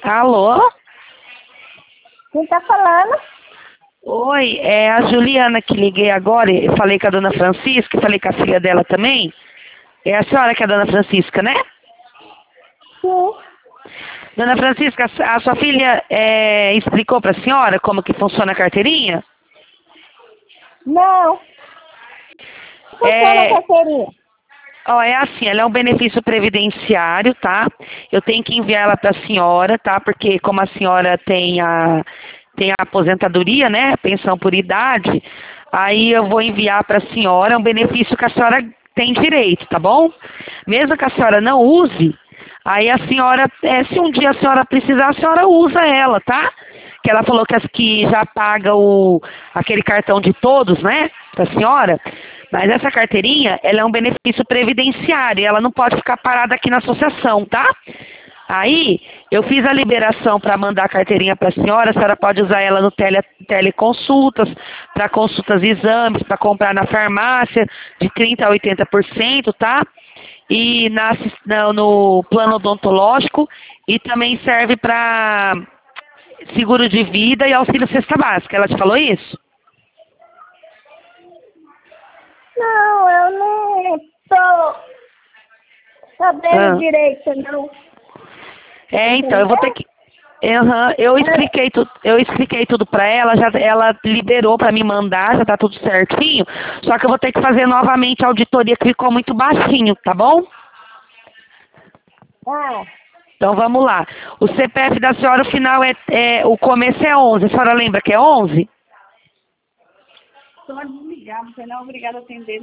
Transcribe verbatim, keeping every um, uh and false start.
Alô? Quem tá falando? Oi, é a Juliana que liguei agora. Eu falei com a dona Francisca, falei com a filha dela também. É a senhora que é a dona Francisca, né? Sim. Dona Francisca, a sua filha é, explicou para a senhora como que funciona a carteirinha? Não. Funciona É, a carteirinha. ó, é assim, ela é um benefício previdenciário, tá? Eu tenho que enviar ela para a senhora, tá? Porque como a senhora tem a, tem a aposentadoria, né? Pensão por idade, aí eu vou enviar para a senhora, é um benefício que a senhora tem direito, tá bom? Mesmo que a senhora não use, aí a senhora, é, se um dia a senhora precisar, a senhora usa ela, tá? Que ela falou que, as, que já paga o, aquele cartão de todos, né? Pra senhora. Mas essa carteirinha, ela é um benefício previdenciário, ela não pode ficar parada aqui na associação, tá? Aí, eu fiz a liberação para mandar a carteirinha para a senhora, a senhora pode usar ela no tele, teleconsultas, para consultas e exames, para comprar na farmácia, de trinta por cento a oitenta por cento, tá? E na, no, no plano odontológico, e também serve para seguro de vida e auxílio cesta básica. Ela te falou isso? Não, eu não tô sabendo Ah. direito, não. É, então, eu vou ter que... Uhum, eu expliquei tudo, eu expliquei tudo pra ela, já, ela liberou pra me mandar, já tá tudo certinho. Só que eu vou ter que fazer novamente a auditoria que ficou muito baixinho, tá bom? Ah, Então vamos lá. O C P F da senhora, o final é, é o começo é onze. A senhora lembra que é onze? pode desligar, você não é obrigada a atender.